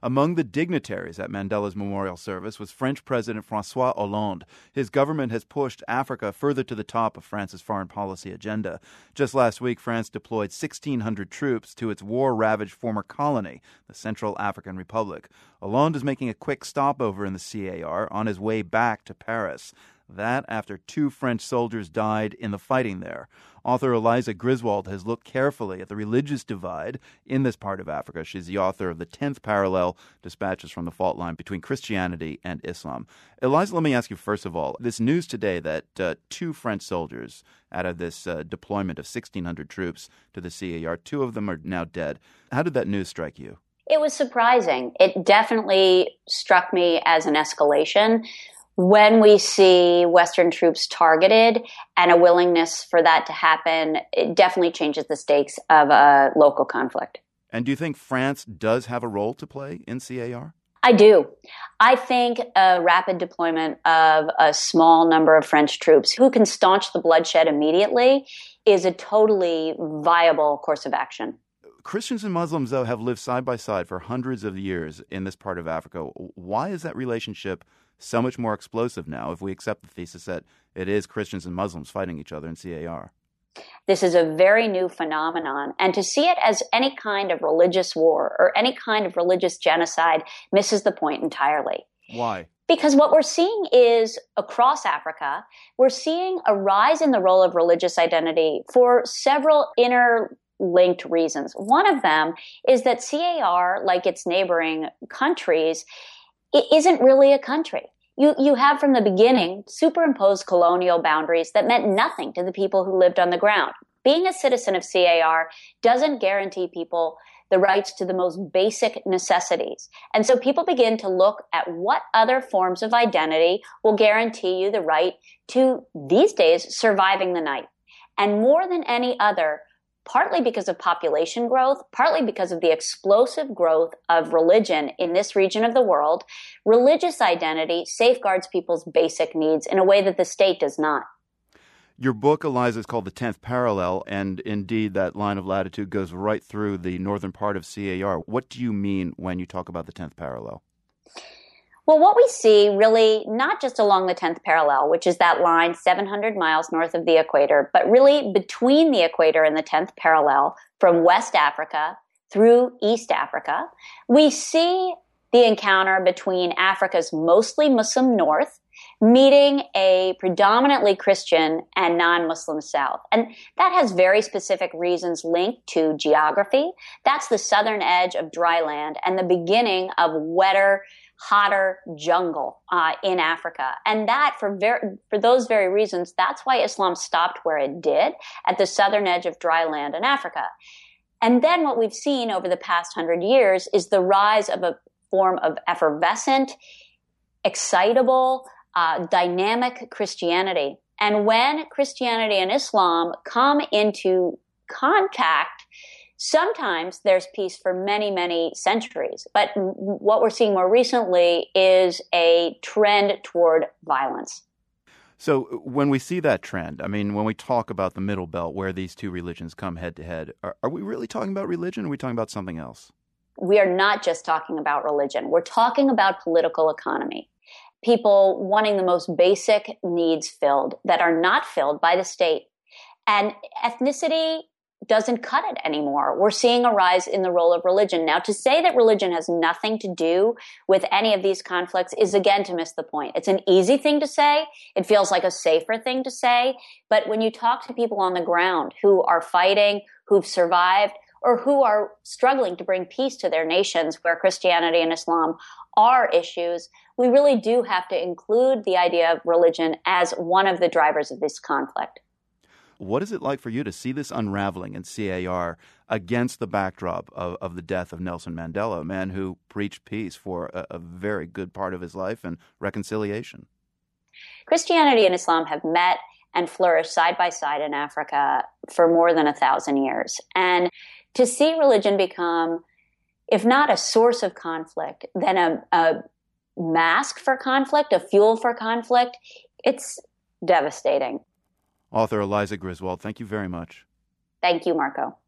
Among the dignitaries at Mandela's memorial service was French President François Hollande. His government has pushed Africa further to the top of France's foreign policy agenda. Just last week, France deployed 1,600 troops to its war-ravaged former colony, the Central African Republic. Hollande is making a quick stopover in the CAR on his way back to Paris. That after 2 French soldiers died in the fighting there. Author Eliza Griswold has looked carefully at the religious divide in this part of Africa. She's the author of The 10th Parallel, Dispatches from the Fault Line Between Christianity and Islam. Eliza, let me ask you first of all, this news today that 2 French soldiers out of this deployment of 1,600 troops to the CAR, 2 of them are now dead. How did that news strike you? It was surprising. It definitely struck me as an escalation. When we see Western troops targeted and a willingness for that to happen, it definitely changes the stakes of a local conflict. And do you think France does have a role to play in CAR? I do. I think a rapid deployment of a small number of French troops who can staunch the bloodshed immediately is a totally viable course of action. Christians and Muslims, though, have lived side by side for hundreds of years in this part of Africa. Why is that relationship so much more explosive now if we accept the thesis that it is Christians and Muslims fighting each other in CAR? This is a very new phenomenon, and to see it as any kind of religious war or any kind of religious genocide misses the point entirely. Why? Because what we're seeing is, across Africa, we're seeing a rise in the role of religious identity for several interlinked reasons. One of them is that CAR, like its neighboring countries, it isn't really a country. You have from the beginning superimposed colonial boundaries that meant nothing to the people who lived on the ground. Being a citizen of CAR doesn't guarantee people the rights to the most basic necessities. And so people begin to look at what other forms of identity will guarantee you the right to, these days, surviving the night. And more than any other, partly because of population growth, partly because of the explosive growth of religion in this region of the world, religious identity safeguards people's basic needs in a way that the state does not. Your book, Eliza, is called The 10th Parallel, and indeed that line of latitude goes right through the northern part of CAR. What do you mean when you talk about the 10th parallel? Well, what we see really, not just along the 10th parallel, which is that line 700 miles north of the equator, but really between the equator and the 10th parallel, from West Africa through East Africa, we see the encounter between Africa's mostly Muslim north meeting a predominantly Christian and non-Muslim south. And that has very specific reasons linked to geography. That's the southern edge of dry land and the beginning of wetter, hotter jungle in Africa. And that, for those very reasons, that's why Islam stopped where it did, at the southern edge of dry land in Africa. And then what we've seen over the past 100 years is the rise of a form of effervescent, excitable, dynamic Christianity. And when Christianity and Islam come into contact, sometimes there's peace for many, many centuries. But what we're seeing more recently is a trend toward violence. So when we see that trend, I mean, when we talk about the Middle Belt where these two religions come head to head, are we really talking about religion or are we talking about something else? We are not just talking about religion. We're talking about political economy. People wanting the most basic needs filled that are not filled by the state. And ethnicity doesn't cut it anymore. We're seeing a rise in the role of religion. Now, to say that religion has nothing to do with any of these conflicts is, again, to miss the point. It's an easy thing to say. It feels like a safer thing to say. But when you talk to people on the ground who are fighting, who've survived, or who are struggling to bring peace to their nations where Christianity and Islam are issues, we really do have to include the idea of religion as one of the drivers of this conflict. What is it like for you to see this unraveling in CAR against the backdrop of the death of Nelson Mandela, a man who preached peace for a very good part of his life and reconciliation? Christianity and Islam have met and flourished side by side in Africa for more than 1,000 years. And to see religion become, if not a source of conflict, then a mask for conflict, a fuel for conflict, it's devastating. Author Eliza Griswold, thank you very much. Thank you, Marco.